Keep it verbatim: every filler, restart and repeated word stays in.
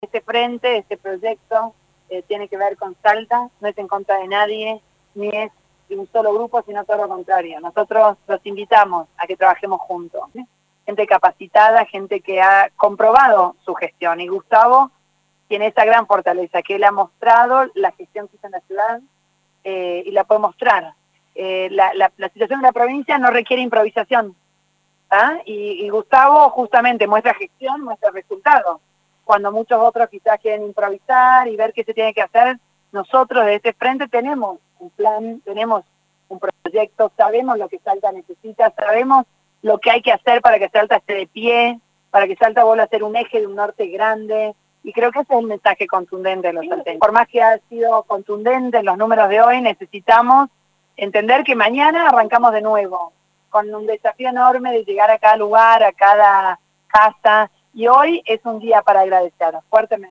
Este frente, este proyecto, eh, tiene que ver con Salta, no es en contra de nadie, ni es de un solo grupo, sino todo lo contrario. Nosotros los invitamos a que trabajemos juntos. ¿Sí? Gente capacitada, gente que ha comprobado su gestión. Y Gustavo tiene esa gran fortaleza, que él ha mostrado la gestión que hizo en la ciudad eh, y la puede mostrar. Eh, la, la, la situación de la provincia no requiere improvisación. ¿Ah? Y, y Gustavo justamente muestra gestión, muestra resultados. Cuando muchos otros quizás quieren improvisar y ver qué se tiene que hacer, nosotros de este frente tenemos un plan, tenemos un proyecto, sabemos lo que Salta necesita, sabemos lo que hay que hacer para que Salta esté de pie, para que Salta vuelva a ser un eje de un norte grande, y creo que ese es el mensaje contundente de los salteños. Por más que ha sido contundente en los números de hoy, necesitamos entender que mañana arrancamos de nuevo, con un desafío enorme de llegar a cada lugar, a cada casa, y hoy es un día para agradecer fuertemente.